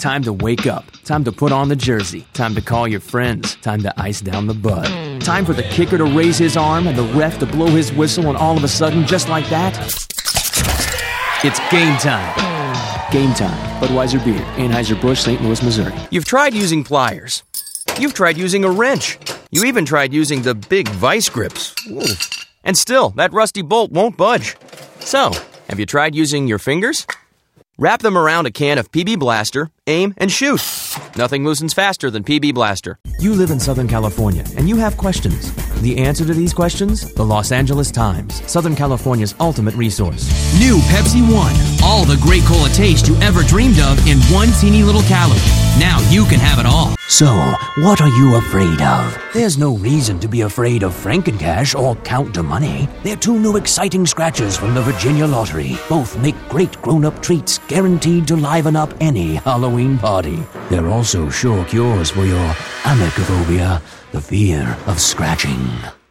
Time to wake up. Time to put on the jersey. Time to call your friends. Time to ice down the bud. Time for the kicker to raise his arm and the ref to blow his whistle, and all of a sudden, just like that, it's game time. Game time. Budweiser Beer. Anheuser-Busch, St. Louis, Missouri. You've tried using pliers. You've tried using a wrench. You even tried using the big vice grips. Ooh. And still, that rusty bolt won't budge. So, have you tried using your fingers? Wrap them around a can of PB Blaster, aim, and shoot. Nothing loosens faster than PB Blaster. You live in Southern California, and you have questions. The answer to these questions? The Los Angeles Times, Southern California's ultimate resource. New Pepsi One. All the great cola taste you ever dreamed of in one teeny little calorie. Now you can have it all. So, what are you afraid of? There's no reason to be afraid of Frankencash or Count the Money. They're two new exciting scratchers from the Virginia Lottery. Both make great grown-up treats guaranteed to liven up any Halloween party. They're also sure cures for your amicophobia, the fear of scratching.